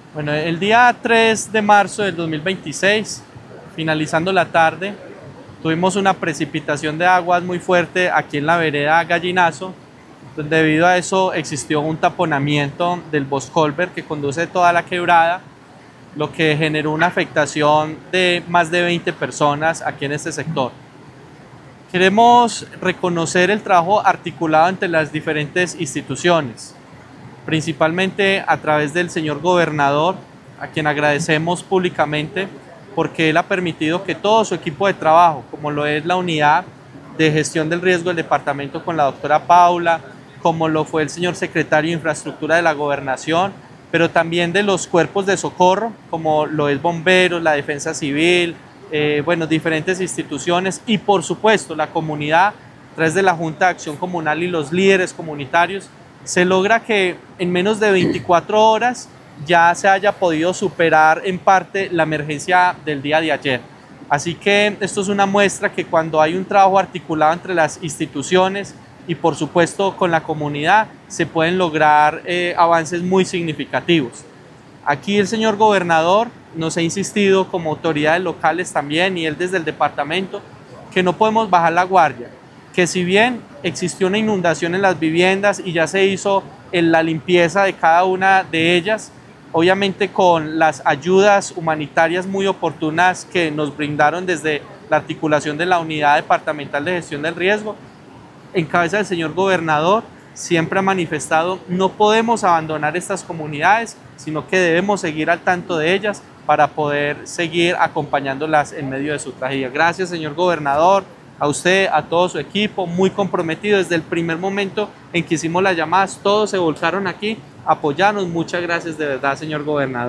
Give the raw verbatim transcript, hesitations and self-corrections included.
Bueno, el día tres de marzo del dos mil veintiséis, finalizando la tarde, tuvimos una precipitación de aguas muy fuerte aquí en la vereda Gallinazo. Entonces, debido a eso existió un taponamiento del Boscolver que conduce toda la quebrada, lo que generó una afectación de más de veinte personas aquí en este sector. Queremos reconocer el trabajo articulado entre las diferentes instituciones, principalmente a través del señor gobernador, a quien agradecemos públicamente porque él ha permitido que todo su equipo de trabajo, como lo es la unidad de gestión del riesgo del departamento con la doctora Paula, como lo fue el señor secretario de Infraestructura de la Gobernación, pero también de los cuerpos de socorro, como lo es bomberos, la defensa civil, eh, bueno, diferentes instituciones y por supuesto la comunidad, a través de la Junta de Acción Comunal y los líderes comunitarios, se logra que en menos de veinticuatro horas ya se haya podido superar en parte la emergencia del día de ayer. Así que esto es una muestra que cuando hay un trabajo articulado entre las instituciones y por supuesto con la comunidad se pueden lograr eh, avances muy significativos. Aquí el señor gobernador nos ha insistido como autoridades locales también y él desde el departamento que no podemos bajar la guardia, que si bien existió una inundación en las viviendas y ya se hizo en la limpieza de cada una de ellas, obviamente con las ayudas humanitarias muy oportunas que nos brindaron desde la articulación de la Unidad Departamental de Gestión del Riesgo, en cabeza del señor gobernador, siempre ha manifestado no podemos abandonar estas comunidades, sino que debemos seguir al tanto de ellas para poder seguir acompañándolas en medio de su tragedia. Gracias, señor gobernador, a usted, a todo su equipo, muy comprometido desde el primer momento en que hicimos las llamadas, todos se volcaron aquí a apoyarnos. Muchas gracias de verdad, señor gobernador.